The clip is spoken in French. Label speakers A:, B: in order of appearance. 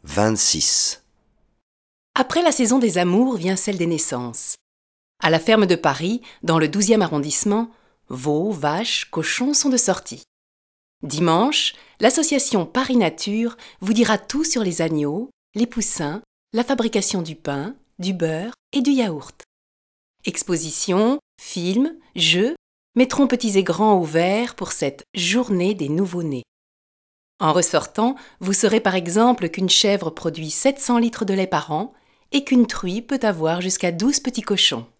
A: 26.
B: Après la saison des amours vient celle des naissances. À la ferme de Paris, dans le 12e arrondissement, veaux, vaches, cochons sont de sortie. Dimanche, l'association Paris Nature vous dira tout sur les agneaux, les poussins, la fabrication du pain, du beurre et du yaourt. Expositions, films, jeux mettront petits et grands au vert pour cette journée des nouveau-nés. En ressortant, vous saurez par exemple qu'une chèvre produit 700 litres de lait par an et qu'une truie peut avoir jusqu'à 12 petits cochons.